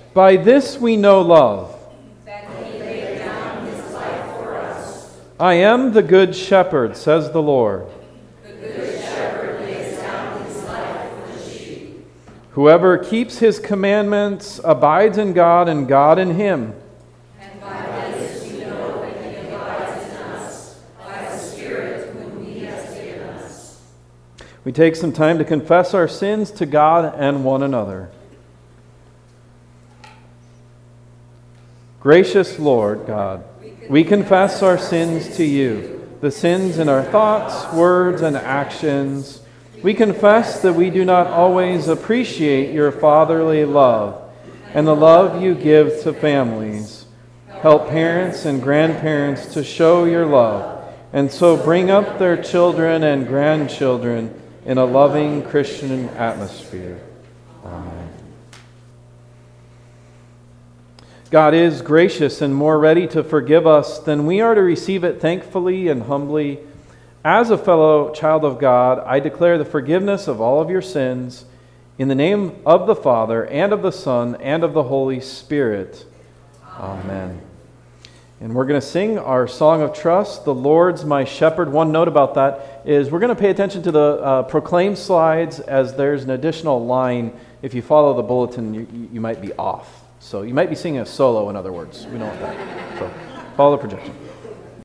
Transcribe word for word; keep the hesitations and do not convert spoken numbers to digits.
By this we know love. That he laid down his life for us. I am the good shepherd, says the Lord. The good shepherd lays down his life for the sheep. Whoever keeps his commandments abides in God, and God in him. And by this we know that he abides in us, by the Spirit whom he has given us. We take some time to confess our sins to God and one another. Gracious Lord God, we confess our sins to you, the sins in our thoughts, words, and actions. We confess that we do not always appreciate your fatherly love and the love you give to families. Help parents and grandparents to show your love, and so bring up their children and grandchildren in a loving Christian atmosphere. Amen. God is gracious and more ready to forgive us than we are to receive it thankfully and humbly. As a fellow child of God, I declare the forgiveness of all of your sins in the name of the Father and of the Son and of the Holy Spirit. Amen. Amen. And we're going to sing our song of trust, The Lord's My Shepherd. One note about that is we're going to pay attention to the uh, proclaim slides, as there's an additional line. If you follow the bulletin, you, you might be off. So you might be singing a solo, in other words. We know what that is. So follow the projection.